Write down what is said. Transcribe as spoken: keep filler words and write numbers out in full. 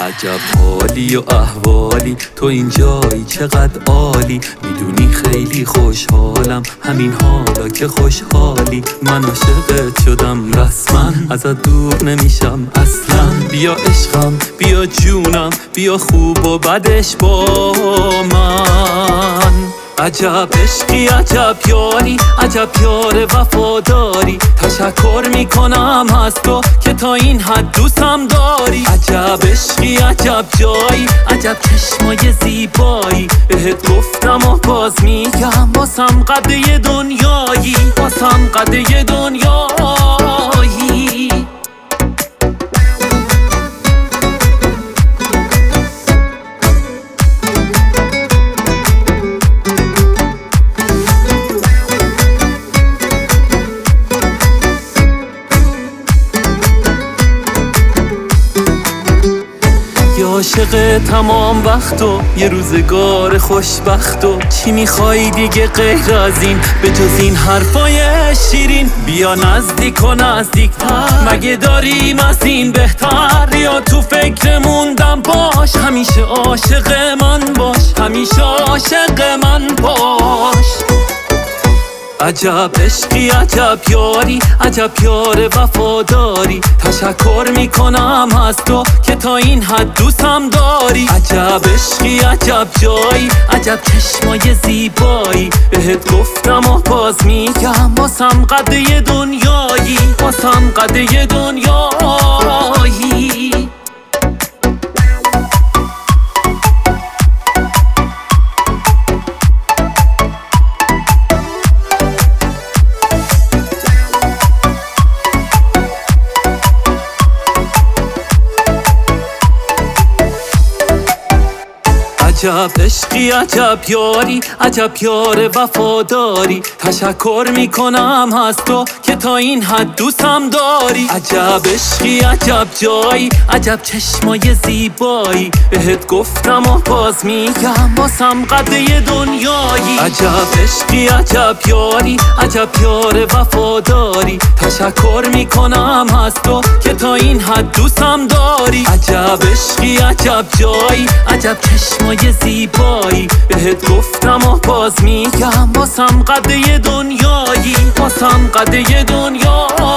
عجب حالی و احوالی، تو اینجایی چقدر عالی. میدونی خیلی خوشحالم، همین حالا که خوشحالی. من عاشقت شدم رسما، ازت دور نمیشم اصلا. بیا عشقم بیا جونم، بیا خوب و بدش با من. عجب عشقی عجب یاری، عجب یار وفاداری. تشکر میکنم از تو که تا این حد دوستم داری. عجب عشقی عجب جایی، عجب چشمای زیبایی. بهت گفتم و باز میگم، واسم قده دنیایی، واسم قده دنیایی. عاشق تمام وقت و یه روزگار خوشبخت و چی میخوای دیگه غیر از این، به جز این حرفای شیرین؟ بیا نزدیک و نزدیکتر، مگه داریم از این بهتر؟ یا تو فکر موندم باش، همیشه عاشق من باش، همیشه عاشق من باش. عجب عشقی عجب یاری، عجب یار وفاداری. تشکر میکنم از تو که تا این حد دوستم داری. عجب عشقی عجب جایی، عجب چشمای زیبایی. بهت گفتم و باز میگم، واسم قده دنیایی، واسم قده دنیایی. عجب عشقی عجب یاری، عجب یار وفاداری. تشکر میکنم از تو که تا این حد دوستم داری. عجب عشقی عجب جایی، عجب چشمای زیبایی. بهت گفتم و باز میگم، واسم قده دنیایی. عجب عشقی عجب یاری، عجب یار وفاداری. تشکر میکنم از تو که تا این حد دوستم داری. عجب عشقی عجب جایی، عجب چشمای زیبایی. بهت گفتم و باز میگم، واسم قده دنیایی، واسم قده دنیایی.